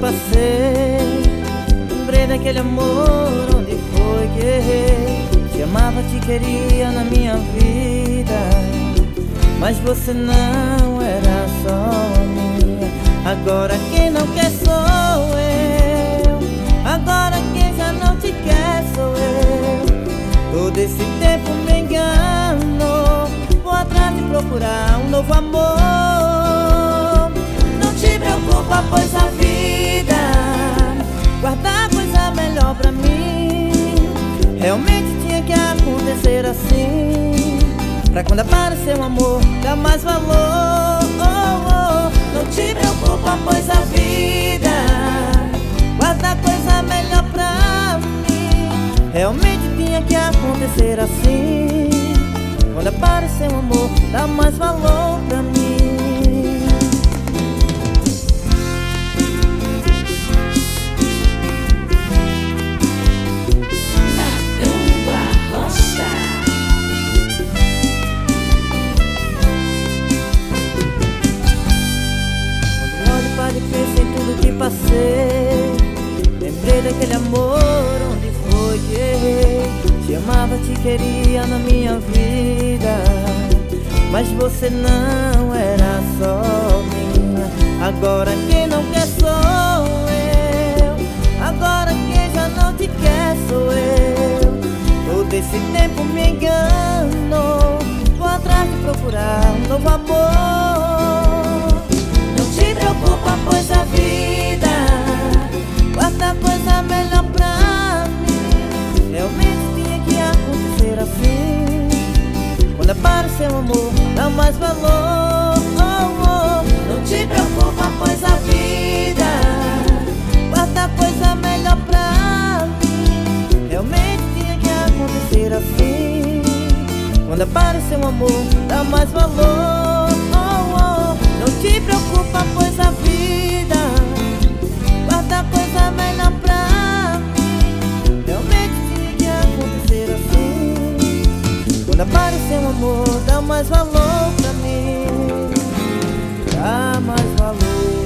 passei, lembrei daquele amor onde foi que errei. Te amava, te queria na minha vida, mas você não era só minha. Agora quem não quer sou eu, agora quem já não te quer sou eu. Todo esse tempo me enganou, vou atrás de procurar um novo amor. Não te preocupa, pois a vida guarda coisa melhor pra mim. Realmente tinha que acontecer assim, pra quando aparecer um amor dá mais valor. Não te preocupa, pois a vida guarda coisa melhor pra mim. Realmente tinha que acontecer assim, quando aparecer um amor dá mais valor pra mim. Pensei em tudo que passei, lembrei daquele amor onde foi que errei. Te amava, te queria na minha vida, mas você não era só minha. Agora quem não quer sou eu, agora quem já não te quer sou eu. Todo esse tempo me enganou, vou atrás de procurar um novo amor. Preocupa, pois a vida guarda coisa melhor pra mim. Realmente tinha que acontecer assim, quando aparecer um amor dá mais valor. Não te preocupa, pois a vida guarda coisa melhor pra mim. Realmente tinha que acontecer assim, quando aparecer um amor dá mais valor. Não te preocupa, pois a vida guarda coisa melhor pra mim. Realmente tinha que acontecer assim, quando aparecer um amor dá mais valor pra mim. Dá mais valor.